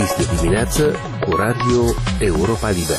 Este dimineață cu Radio Europa Liberă.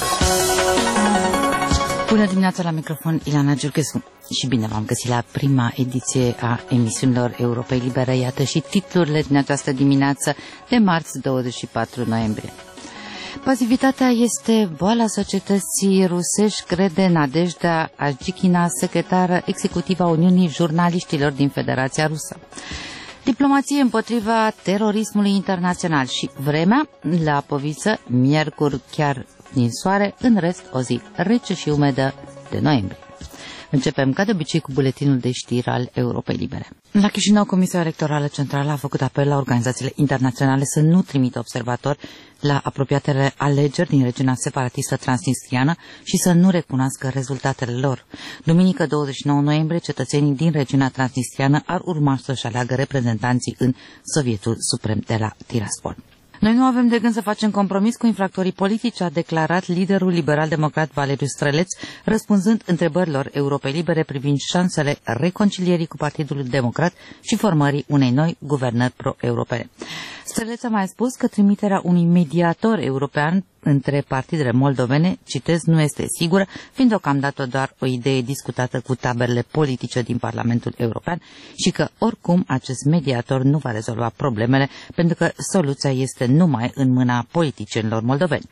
Bună dimineața, la microfon Ileana Giurghescu și bine v-am găsit la prima ediție a emisiunilor Europei Libere. Iată și titlurile din această dimineață de marți 24 noiembrie. Pasivitatea este boala societății rusești, crede Nadejda Ajikina, secretară executivă a Uniunii Jurnaliștilor din Federația Rusă. Diplomație împotriva terorismului internațional și vremea la Poviță, miercuri chiar din soare, în rest o zi rece și umedă de noiembrie. Începem ca de obicei cu buletinul de știri al Europei Libere. La Chișinău, Comisia Electorală Centrală a făcut apel la organizațiile internaționale să nu trimită observatori la apropiatele alegeri din regiunea separatistă transnistriană și să nu recunoască rezultatele lor. Duminică 29 noiembrie, cetățenii din regiunea transnistriană ar urma să-și aleagă reprezentanții în Sovietul Suprem de la Tiraspol. Noi nu avem de gând să facem compromis cu infractorii politici, a declarat liderul liberal-democrat Valeriu Străleț, răspunzând întrebărilor Europei Libere privind șansele reconcilierii cu Partidul Democrat și formării unei noi guvernări pro-europene. Străleț a mai spus că trimiterea unui mediator european între partidele moldovene, citez, nu este sigură, fiind deocamdată doar o idee discutată cu taberele politice din Parlamentul European și că oricum acest mediator nu va rezolva problemele pentru că soluția este numai în mâna politicienilor moldoveni.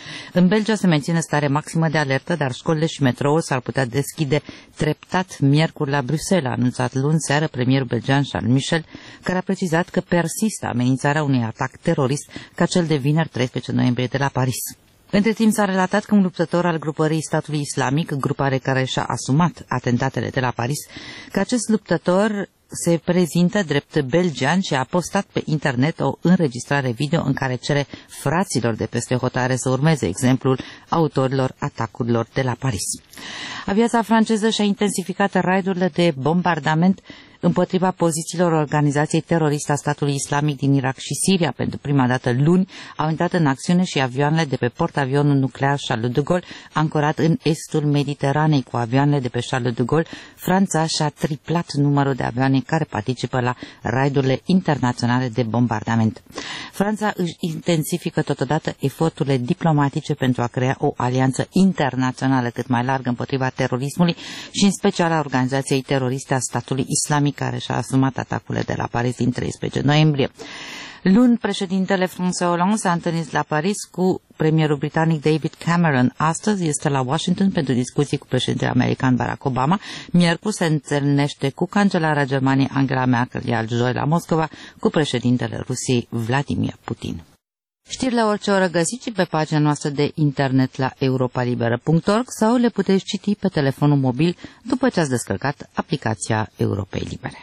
În Belgia se menține stare maximă de alertă, dar școlile și metroul s-ar putea deschide treptat miercuri la Bruxelles, a anunțat luni seară premierul belgian Charles Michel, care a precizat că persistă amenințarea unui atac terorist ca cel de vineri 13 noiembrie de la Paris. Între timp s-a relatat că un luptător al grupării Statului Islamic, grupare care și-a asumat atentatele de la Paris, că acest luptător se prezintă drept belgian și a postat pe internet o înregistrare video în care cere fraților de peste hotare să urmeze exemplul autorilor atacurilor de la Paris. Aviația franceză și-a intensificat raidurile de bombardament împotriva pozițiilor organizației teroriste a Statului Islamic din Irak și Siria. Pentru prima dată luni au intrat în acțiune și avioanele de pe portavionul nuclear Charles de Gaulle, ancorat în estul Mediteranei. Cu avioanele de pe Charles de Gaulle, Franța și-a triplat numărul de avioane care participă la raidurile internaționale de bombardament. Franța își intensifică totodată eforturile diplomatice pentru a crea o alianță internațională cât mai largă împotriva terorismului și în special a organizației teroriste a Statului Islamic, care și-a asumat atacurile de la Paris din 13 noiembrie. Luni, președintele François Hollande s-a întâlnit la Paris cu premierul britanic David Cameron. Astăzi este la Washington pentru discuții cu președintele american Barack Obama. Miercuri se întâlnește cu cancelara Germaniei Angela Merkel, iar joi la Moscova cu președintele Rusiei Vladimir Putin. Știrile orice oră găsiți pe pagina noastră de internet la europalibera.org sau le puteți citi pe telefonul mobil după ce ați descărcat aplicația Europei Libere.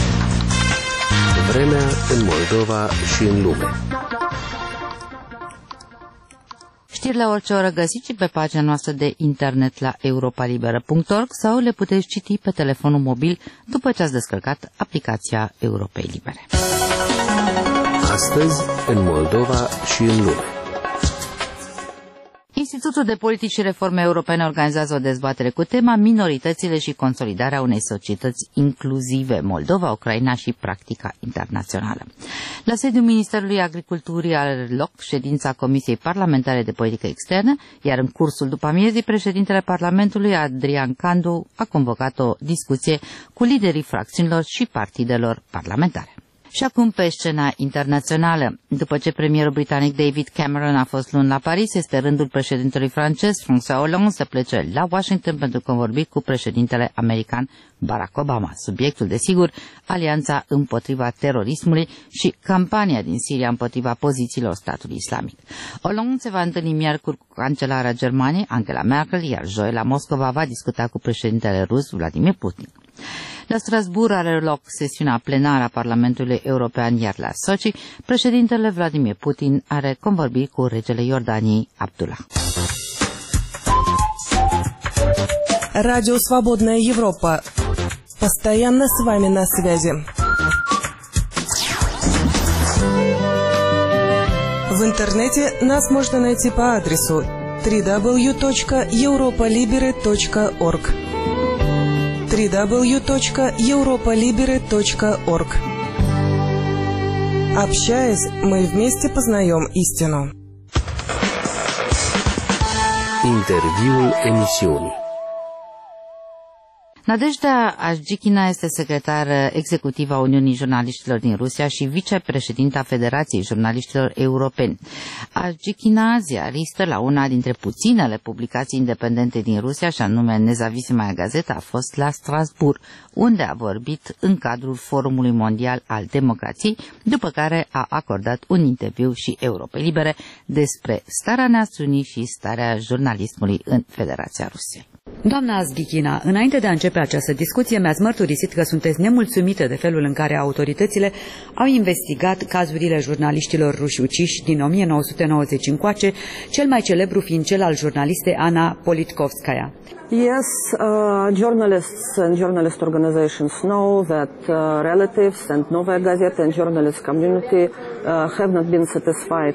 Vremea în Moldova și în lume. Știrile orice oră găsiți pe pagina noastră de internet la europalibera.org sau le puteți citi pe telefonul mobil după ce ați descărcat aplicația Europei Libere. Astăzi, în Moldova și în lume. Institutul de Politici și Reforme Europene organizează o dezbatere cu tema minoritățile și consolidarea unei societăți inclusive, Moldova, Ucraina și practica internațională. La sediul Ministerului Agriculturii are loc ședința Comisiei Parlamentare de Politică Externă, iar în cursul după amiezii, președintele Parlamentului, Adrian Candu, a convocat o discuție cu liderii fracțiunilor și partidelor parlamentare. Și acum pe scena internațională. După ce premierul britanic David Cameron a fost luni la Paris, este rândul președintelui francez François Hollande să plece la Washington pentru că vorbi cu președintele american Barack Obama. Subiectul, desigur, alianța împotriva terorismului și campania din Siria împotriva pozițiilor statului islamic. Hollande se va întâlni miercuri cu cancelara Germaniei Angela Merkel, iar joi la Moscova va discuta cu președintele rus Vladimir Putin. La Strasbourg are loc sesiunea plenară a Parlamentului European, iar la Sochi, președintele Vladimir Putin are convorbiri cu regele Iordaniei Abdullah. Радио «Свободная Европа». Постоянно с вами на связи. В интернете нас можно найти по адресу www.europolibere.org www.europolibere.org. Общаясь, мы вместе познаем истину. Interviul emisiunii. Nadejda Ajikina este secretară executivă a Uniunii Jurnaliștilor din Rusia și vicepreședinta Federației Jurnaliștilor Europeni. Ajikina, ziaristă la una dintre puținele publicații independente din Rusia, și anume Nezavisima Gazeta, a fost la Strasbourg, unde a vorbit în cadrul Forumului Mondial al Democrației, după care a acordat un interviu și Europei Libere despre starea națiunii și starea jurnalismului în Federația Rusiei. Doamna Azghichina, înainte de a începe această discuție, mi-ați mărturisit că sunteți nemulțumită de felul în care autoritățile au investigat cazurile jurnaliștilor ruși uciși din 1990 încoace, cel mai celebru fiind cel al jurnalistei Ana Politkovskaya. Yes, journalists and journalist organizations know that relatives and Novaya Gazeta and journalist community have not been satisfied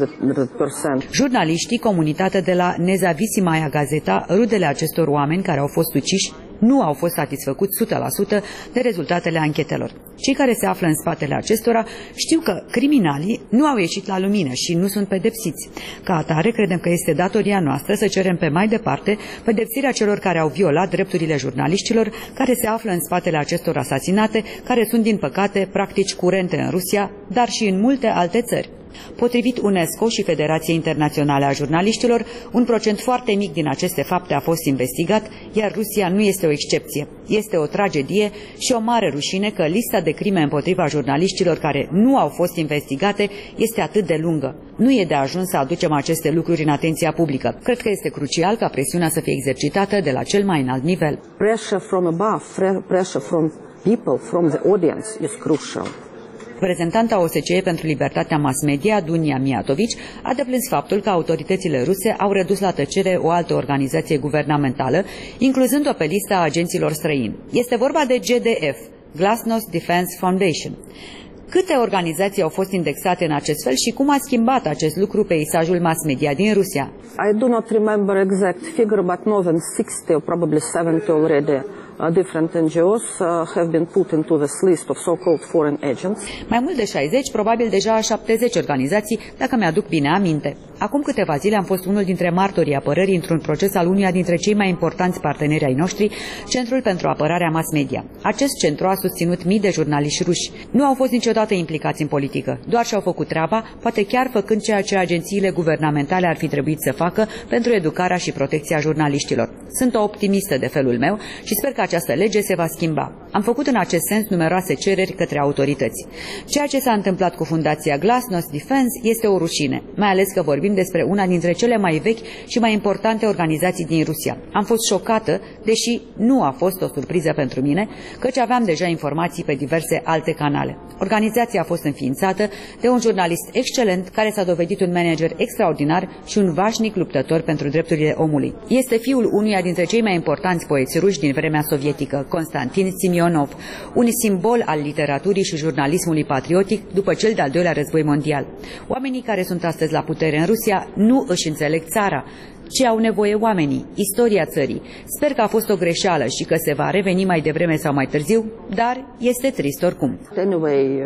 100%. Jurnaliștii, comunitatea de la Nezavisima Gazeta, rudele acestor oameni care au fost uciși, nu au fost satisfăcuți 100% de rezultatele anchetelor. Cei care se află în spatele acestora știu că criminalii nu au ieșit la lumină și nu sunt pedepsiți. Ca atare, credem că este datoria noastră să cerem pe mai departe pedepsirea celor care au violat drepturile jurnaliștilor care se află în spatele acestor asasinate, care sunt, din păcate, practici curente în Rusia, dar și în multe alte țări. Potrivit UNESCO și Federației Internaționale a Jurnaliștilor, un procent foarte mic din aceste fapte a fost investigat, iar Rusia nu este o excepție. Este o tragedie și o mare rușine că lista de crime împotriva jurnaliștilor care nu au fost investigate este atât de lungă. Nu e de ajuns să aducem aceste lucruri în atenția publică. Cred că este crucial ca presiunea să fie exercitată de la cel mai înalt nivel. Pressure from above, pressure from people, from the audience is crucial. Reprezentanta OSCE pentru libertatea mass media, Dunia Mijatović, a deplâns faptul că autoritățile ruse au redus la tăcere o altă organizație guvernamentală, incluzând-o pe lista agenților străini. Este vorba de GDF, Glasnost Defense Foundation. Câte organizații au fost indexate în acest fel și cum a schimbat acest lucru peisajul mass media din Rusia? I do not remember exact figure, but more than 60 or probably 70 already different NGOs have been put into this list of so-called foreign agents. Mai mult de 60, probabil deja 70 organizații, dacă mi-aduc bine aminte. Acum câteva zile am fost unul dintre martorii apărării într-un proces al unuia dintre cei mai importanți parteneri ai noștri, Centrul pentru Apărarea Mass Media. Acest centru a susținut mii de jurnaliști ruși. Nu au fost niciodată implicați în politică, doar și-au făcut treaba, poate chiar făcând ceea ce agențiile guvernamentale ar fi trebuit să facă pentru educarea și protecția jurnaliștilor. Sunt o optimistă de felul meu și sper că această lege se va schimba. Am făcut în acest sens numeroase cereri către autorități. Ceea ce s-a întâmplat cu Fundația Glasnost Defense este o rușine, mai ales că vorbim despre una dintre cele mai vechi și mai importante organizații din Rusia. Am fost șocată, deși nu a fost o surpriză pentru mine, căci aveam deja informații pe diverse alte canale. Organizația a fost înființată de un jurnalist excelent care s-a dovedit un manager extraordinar și un vașnic luptător pentru drepturile omului. Este fiul unuia dintre cei mai importanți poeți ruși din vremea sovietică, Constantin Simionov, un simbol al literaturii și jurnalismului patriotic după cel de-al doilea război mondial. Oamenii care sunt astăzi la putere în Rusia nu își înțeleg țara, ce au nevoie oamenii, istoria țării. Sper că a fost o greșeală și că se va reveni mai devreme sau mai târziu, dar este trist oricum. Anyway,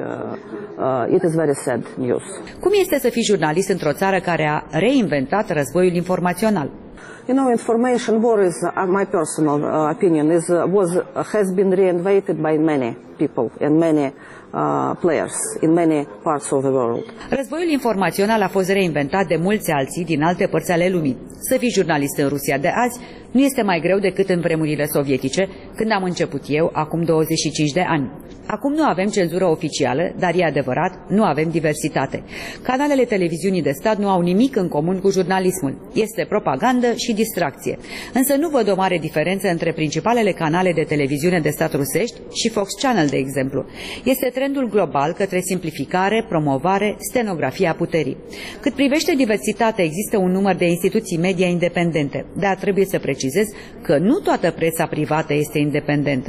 it is very sad news. Cum este să fii jurnalist într-o țară care a reinventat războiul informațional? You know, information war is, my personal opinion, has been reinvented by many people and many players in many parts of the world. Războiul informațional a fost reinventat de mulți alții din alte părți ale lumii. Să fii jurnalist în Rusia de azi nu este mai greu decât în vremurile sovietice, când am început eu, acum 25 de ani. Acum nu avem cenzură oficială, dar e adevărat, nu avem diversitate. Canalele televiziunii de stat nu au nimic în comun cu jurnalismul. Este propagandă și distracție. Însă nu văd o mare diferență între principalele canale de televiziune de stat rusești și Fox Channel, de exemplu. Este trendul global către simplificare, promovare, stenografia puterii. Cât privește diversitatea, există un număr de instituții media independente, dar trebuie să precizez că nu toată presa privată este independentă.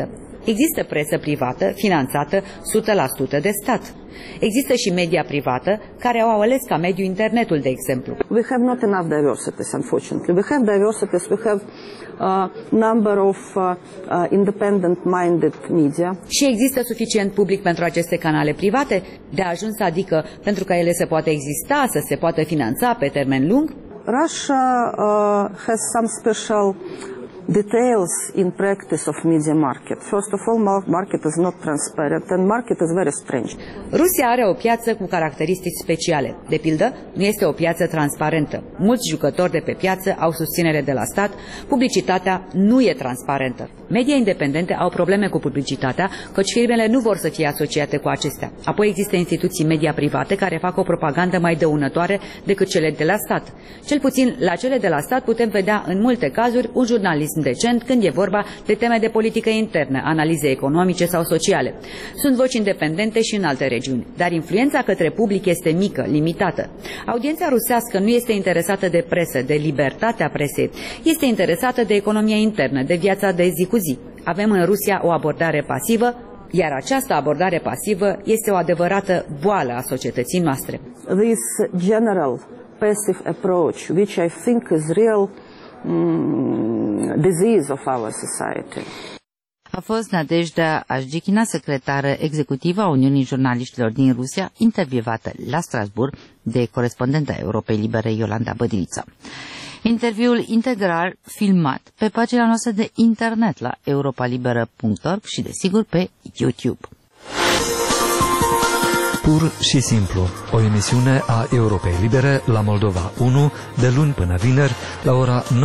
Există presă privată finanțată 100% de stat. Există și media privată care au ales ca mediu internetul, de exemplu. We have not enough diversities, unfortunately. We have diversities, we have number of independent-minded media. Și există suficient public pentru aceste canale private de ajuns, adică pentru ca ele să poată exista, să se poată finanța pe termen lung? Russia has some special details in practice of media market. First of all, market is not transparent and market is very strange. Rusia are o piață cu caracteristici speciale. De pildă, nu este o piață transparentă. Mulți jucători de pe piață au susținere de la stat, publicitatea nu e transparentă. Media independente au probleme cu publicitatea, căci firmele nu vor să fie asociate cu acestea. Apoi există instituții media private care fac o propagandă mai dăunătoare decât cele de la stat. Cel puțin la cele de la stat putem vedea în multe cazuri un jurnalism decent când e vorba de teme de politică internă, analize economice sau sociale. Sunt voci independente și în alte regiuni, dar influența către public este mică, limitată. Audiența rusească nu este interesată de presă, de libertatea presei, este interesată de economia internă, de viața de zi cu zi. Avem în Rusia o abordare pasivă, iar această abordare pasivă este o adevărată boală a societății noastre. This general passive approach, which I think is real disease of our society. A fost Nadejda Ajdichina, secretară executivă a Uniunii Jurnaliștilor din Rusia, intervievată la Strasbourg de corespondenta Europei Libere Iolanda Bădiliță. Interviul integral filmat pe pagina noastră de internet la europalibera.org și, desigur, pe YouTube. Pur și simplu, o emisiune a Europei Libere la Moldova 1, de luni până vineri, la ora 19:40.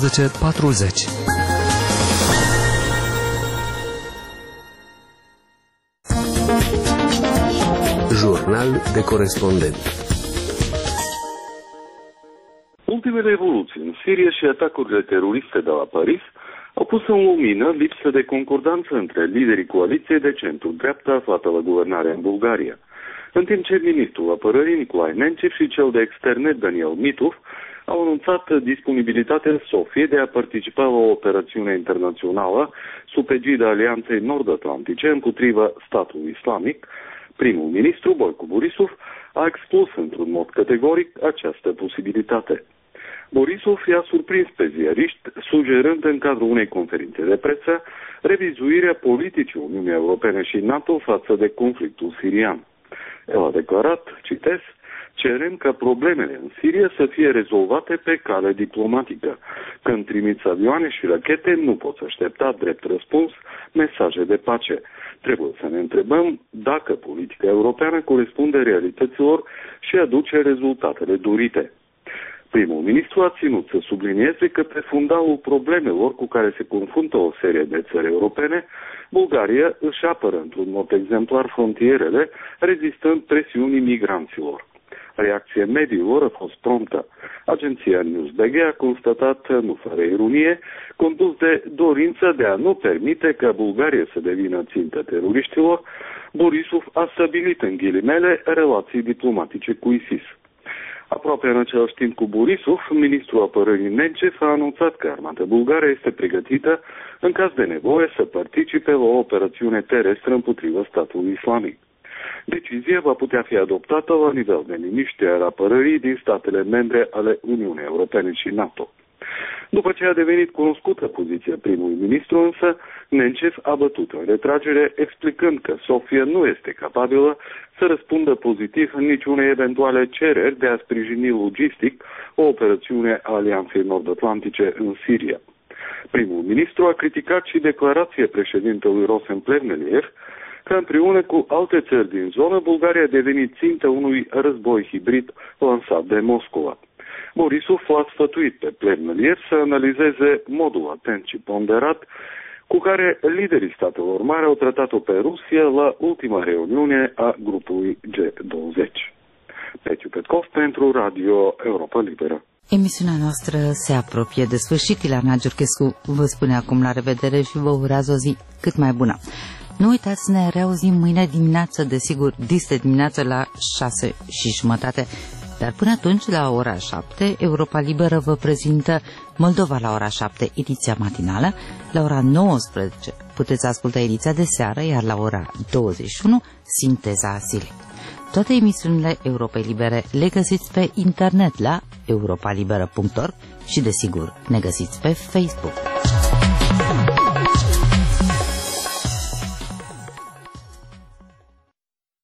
Jurnal de corespondent. Ultimele evoluții în Siria și atacurile teroriste de la Paris au pus în lumină lipsă de concordanță între liderii coaliției de centru-dreapta aflată la guvernare în Bulgaria. În timp ce ministrul apărării Nicolae Nencef și cel de externe Daniel Mitov au anunțat disponibilitatea Sofiei de a participa la o operațiune internațională sub egida Alianței Nord-Atlantice împotriva statului islamic, primul ministru Boico Borisov a exclus într-un mod categoric această posibilitate. Borisov i-a surprins pe ziariști, sugerând în cadrul unei conferințe de presă revizuirea politicii Uniunii Europene și NATO față de conflictul sirian. El a declarat, citez, cerem ca problemele în Siria să fie rezolvate pe cale diplomatică. Când trimiți avioane și rachete, nu poți aștepta drept răspuns mesaje de pace. Trebuie să ne întrebăm dacă politica europeană corespunde realităților și aduce rezultatele dorite. Primul ministru a ținut să sublinieze că pe fundalul problemelor cu care se confruntă o serie de țări europene, Bulgaria își apără într-un mod exemplar frontierele, rezistând presiunii migranților. Reacția mediilor a fost promptă. Agenția NewsBG a constatat, nu fără ironie, condus de dorința de a nu permite ca Bulgaria să devină țintă teroriștilor, Borisov a stabilit în ghilimele relații diplomatice cu ISIS. Aproape în același timp cu Borisov, ministrul apărării Nencef a anunțat că armata bulgară este pregătită, în caz de nevoie, să participe la o operațiune terestră împotriva statului islamic. Decizia va putea fi adoptată la nivel de miniștri al apărării din statele membre ale Uniunii Europene și NATO. După ce a devenit cunoscută poziția primului ministru, însă, Nencef a bătut în retragere, explicând că Sofia nu este capabilă să răspundă pozitiv în niciune eventuale cereri de a sprijini logistic o operațiune a Alianței Nord-Atlantice în Siria. Primul ministru a criticat și declarația președintelui Rosen Plevneliev că împreună cu alte țări din zonă, Bulgaria a devenit țintă unui război hibrid lansat de Moscova. Borisov l-a sfătuit pe Plevneliev să analizeze modul atent și ponderat cu care liderii statelor mari au tratat-o pe Rusia la ultima reuniune a grupului G20. Petiu Petkov pentru Radio Europa Liberă. Emisiunea noastră se apropie de sfârșit. Ileana Giurchescu vă spune acum la revedere și vă urează o zi cât mai bună. Nu uitați să ne reauzim mâine dimineață, desigur, dis de dimineață la 6:30. Dar până atunci, la ora 7, Europa Liberă vă prezintă Moldova la ora 7, ediția matinală. La ora 19 puteți asculta ediția de seară, iar la ora 21, sinteza zilei. Toate emisiunile Europei Libere le găsiți pe internet la europalibera.org și, desigur, ne găsiți pe Facebook.